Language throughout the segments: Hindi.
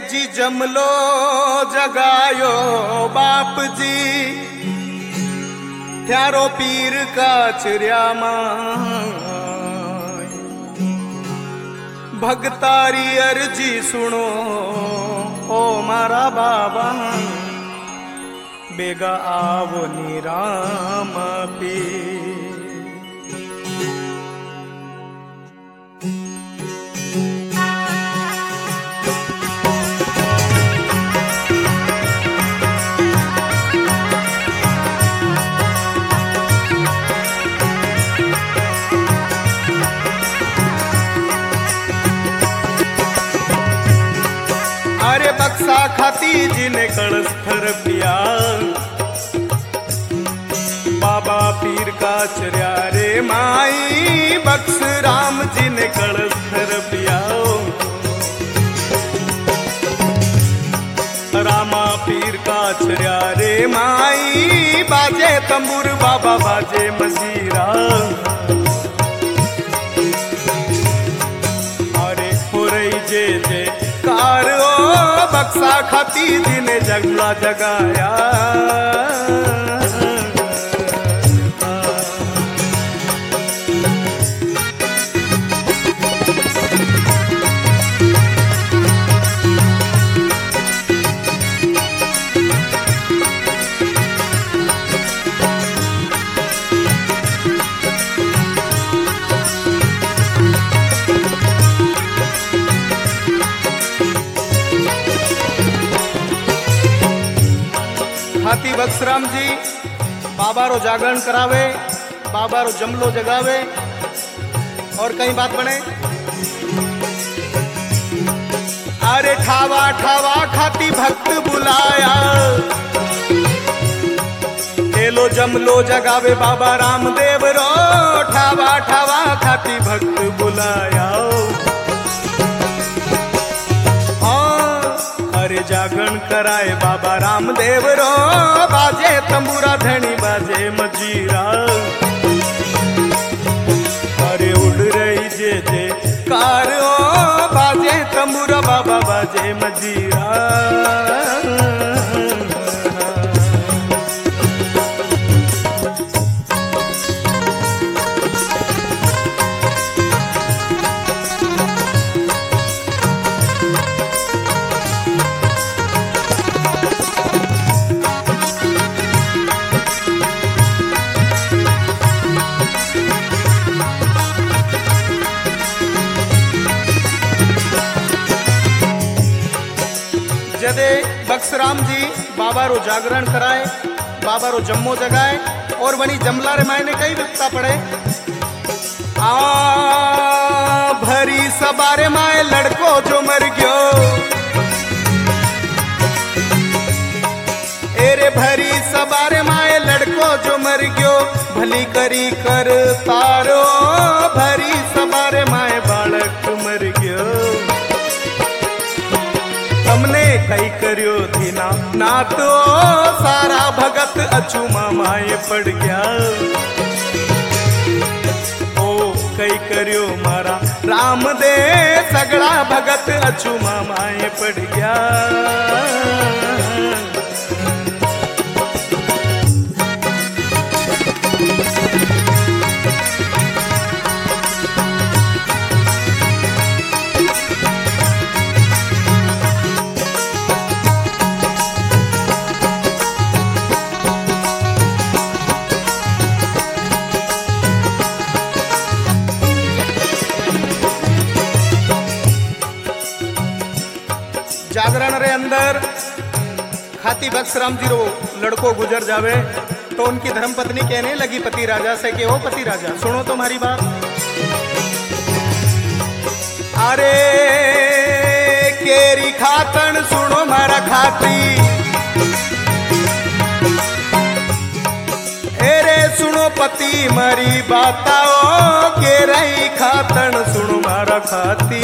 जी जमलो जगायो बाप जी त्यारो पीर का चर्या भगतारी अर्जी सुनो ओ मारा बाबा बेगा आवो नी राम पीर। अरे बक्सा खाती जी ने कलश थर पिया बाबा पीर का चर्या रे माई बक्स राम जी ने कलश थर पिया रामा पीर का चर्या रे माई बाजे तंबूर बाबा बाजे मजीरा अरे हो रही जे जे कार बक्सा खाती जी ने जगला जगाया हाथी बक्सराम जी बाबा रो जागरण करावे बाबा रो जमलो जगावे और कई बात बने अरे ठावा ठावा खाती भक्त बुलाया एलो जमलो जगावे बाबा रामदेव रो ठावा ठावा खाती भक्त बुलाया अरे जागरण कराए बाबा रामदेव रो बाजे तंबूरा धनी बाजे मजीरा अरे उड़ रही जे जे कार बाजे तंबूरा बाबा बाजे मजीरा जदे बक्सराम जी बाबा रो जागरण कराए बाबा रो जम्मो जगाए और वनी जमला रे मायने कई विपता पड़े आ भरी सबारे माए लड़को जो मर गयो एरे भरी सबारे माए लड़को जो मर गयो भली करी कर तारो भरी सबारे माए बालक मर गयो हमने कई करियो थी ना तो सारा भगत अछूमा माए पड़ गया ओ कई करियो मारा राम दे सगड़ा भगत अछूमा माए पड़ गया जागरण रे अंदर खाती बक्सराम जी रो लड़को गुजर जावे तो उनकी धर्मपत्नी कहने लगी पति राजा से कि ओ पति राजा सुनो तो हमारी बात अरे केरी खातन सुनो मारा खाती एरे सुनो पति मारी बाताओ के रही खातन सुनो मारा खाती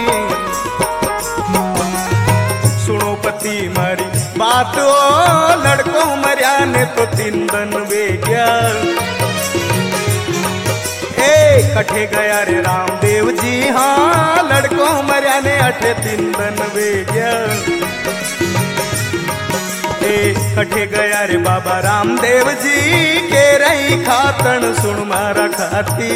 सुनो पति मारी बात ओ लड़को मरिया ने तो 3 दिन वे गया ए कठे गया रे रामदेव जी हाँ लड़को मार्या ने अठे 3 दिन वेग्या कठे गया रे बाबा रामदेव जी के रही खातन सुन मारा खाती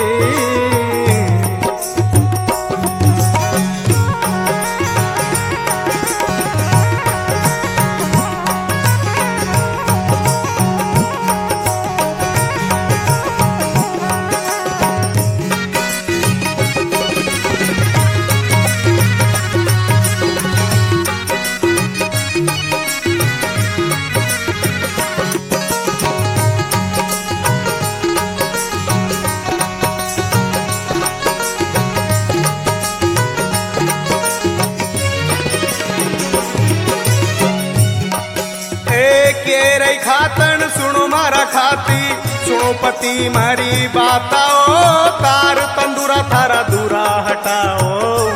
खातन सुनो मारा खाती सुनो पति मारी बाताओ तार तंदूरा थारा दूरा हटाओ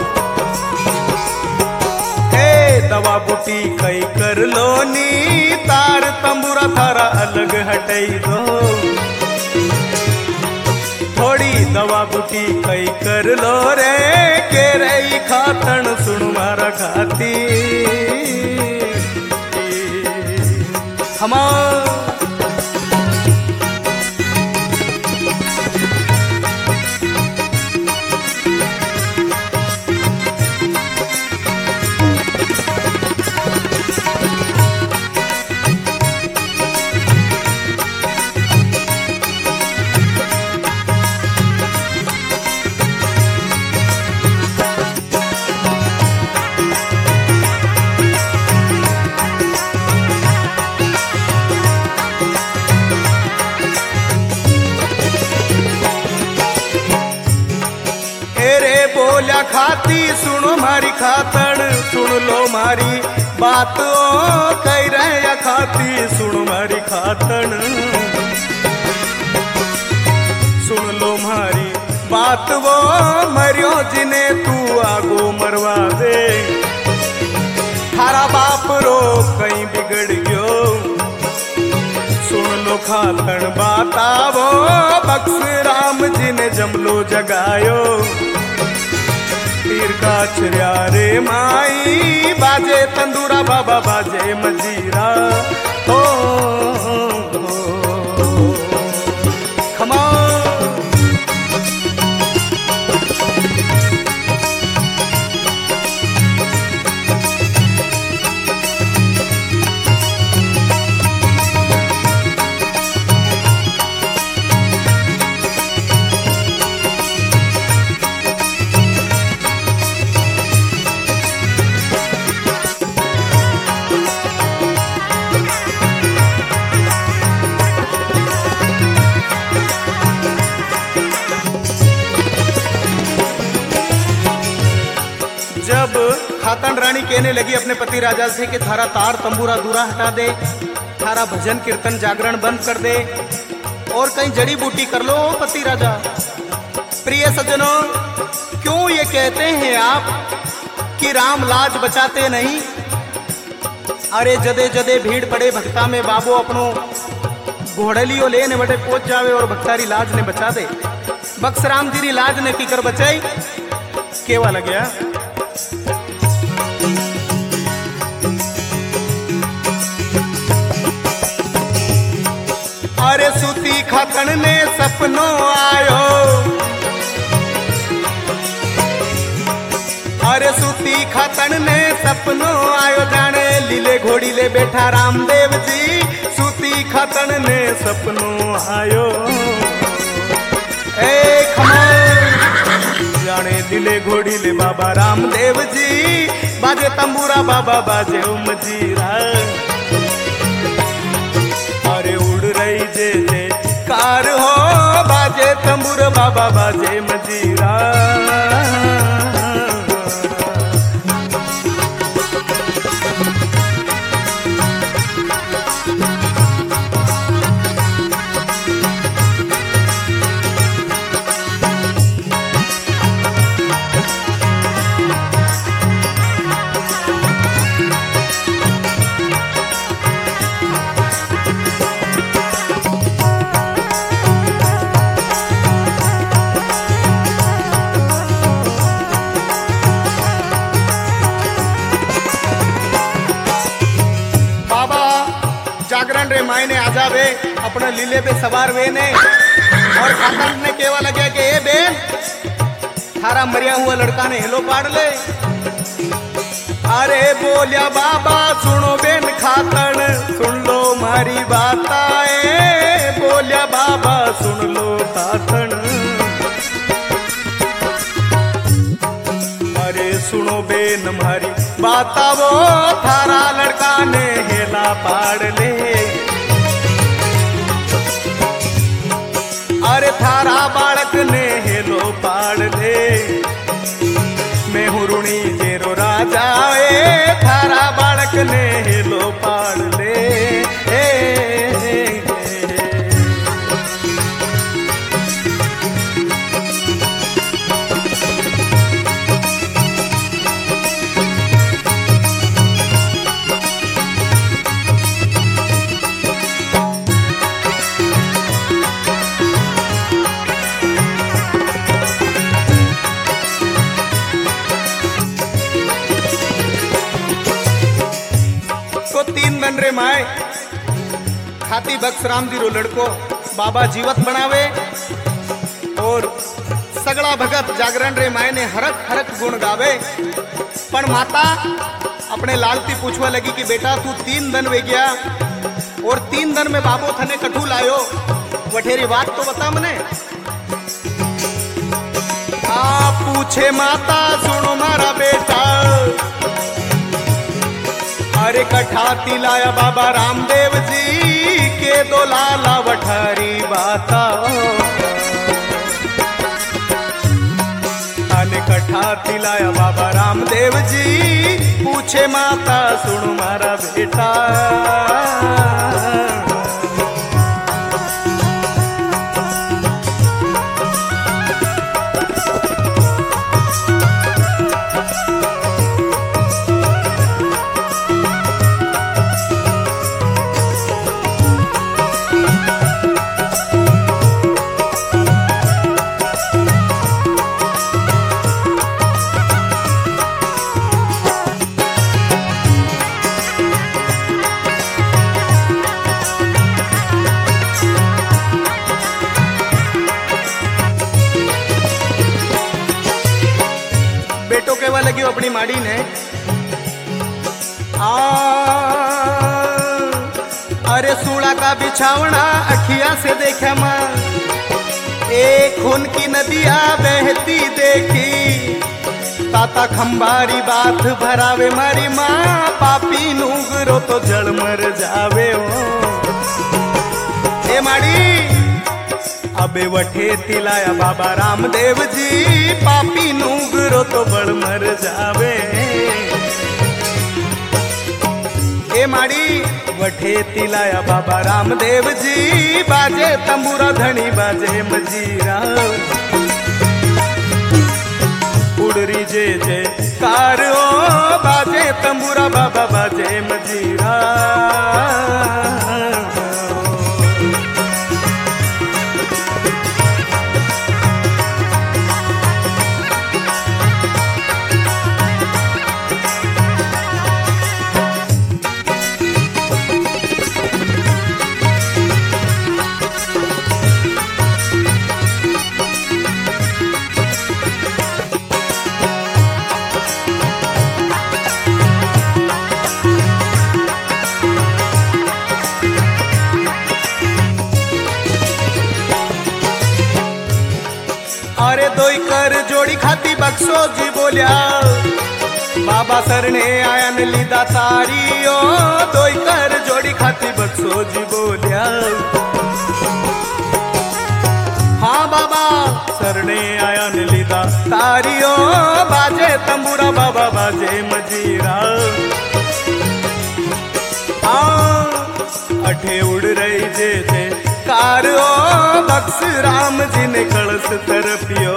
हे दवा बूटी कई कर लो नी तार तंबूरा थारा अलग हटाई दो थोड़ी दवा बूटी कई कर लो रे के रही खातन सुनो मारा खाती बोल्या खाती सुनो मारी खातन सुन लो मारी बात ओ कह रहे खाती सुनो मारी खातन सुन लो मारी बात वो मरियो जिने तू आगो मरवा दे थारा बाप रो कहीं बिगड़ गयो सुन लो खातन बतावो बक्स राम जी ने जमलो जगायो तीर का छरिया रे माई बाजे तंदूरा बाबा बाजे मजीरा हो खमा जब खातन रानी कहने लगी अपने पति राजा से कि थारा तार तंबूरा दूरा हटा दे थारा भजन कीर्तन जागरण बंद कर दे और कहीं जड़ी बूटी कर लो पति राजा। प्रिय सज्जनों क्यों ये कहते हैं आप कि राम लाज बचाते नहीं। अरे जदे जदे भीड़ पड़े भक्ता में बाबू अपनो घोड़लियो लेने बटे पहुंच जावे और भक्तारी लाज ने बचा दे। बक्स राम जी री लाज ने की कर बचाई केवा लग गया। अरे सूती खातन ने सपनों आयो अरे सूती खातन ने सपनों आयो जाने लीले घोड़ी ले बैठा रामदेव जी सूती खातन ने सपनों आयो ए जाने लीले घोड़ी ले बाबा रामदेव जी बाजे तंबूरा बाबा बाजे मजीरा अरे उड़ रही जे जे कार हो बाजे तंबूर बाबा बाजे मजीरा। रे मायने आ जावे अपने लीले पे सवार वे ने और खातन ने केवा लगे कि ए बेन थारा मरिया हुआ लड़का ने हेलो पाड़ ले। अरे बोलिया बाबा सुनो बेन खातन सुन लो मारी बात आए, बोलिया बाबा सुन लो खातन। अरे सुनो बेन मारी बात वो थारा लड़का ने हेला पाड़ ले। अरे थारा बालक ने हेलो पाड़ ले, मैं हुरुणी जेरो राजा ए थारा बालक ने हेलो पाड़ ले। रे माए खाती बक्स राम जी रो लड़को बाबा जीवत बनावे और सगड़ा भगत जागरण रे माए ने हरक हरक गुण गावे। पण माता अपने लालती पूछवा लगी कि बेटा तू 3 दिन वे गया और 3 दिन में बाबो थने कठू लायो, वठेरी बात तो बता मने। पूछे माता सुनो मारा बेटा, अरे कठा तिलाया बाबा रामदेव जी के दो लाला वठारी बाता। अने कठा तिलाया बाबा रामदेव जी पूछे माता सुन मारा बेटा। बेटो कहवा लगी अपनी माड़ी ने अरे सूड़ा का बिछावना अखिया से देखा माँ, एक खून की नदिया बहती देखी, ताता खंबारी बात भरावे मारी माँ, पापी नूगरो तो जड़ मर जावे हो। ए माड़ी अबे वठे तिलाया बाबा रामदेव जी, पापी नूगरो तो बड़ मर जावे। ए माड़ी वठे तिलाया बाबा रामदेव जी, बाजे तंबूरा धनी बाजे मजीरा, उड़री जे जे कार ओ बाजे तंबूरा बाबा बाजे मजीरा। अरे दोई कर जोड़ी खाती बक्सो जी बोलिया, बाबा सर ने आया न लीदा तारी ओ, दोई कर जोड़ी खाती बक्सो जी बोलिया। हाँ बाबा सर ने आया न लीदा तारी ओ, बाजे तंबूरा बाबा बाजे मजीरा। अठे उड़ रही जे जे कार ओ, बक्स राम जी ने कलश तरपियो,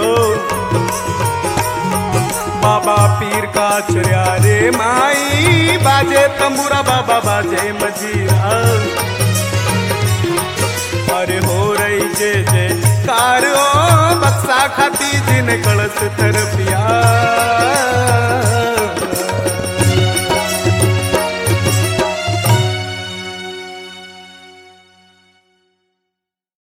बाबा पीर का चुरिया रे माई, बाजे तंबूरा बाबा बाजे मजीरा। अरे हो रही जे जे कार ओ, बक्सा खाती जी ने कलश तरपिया।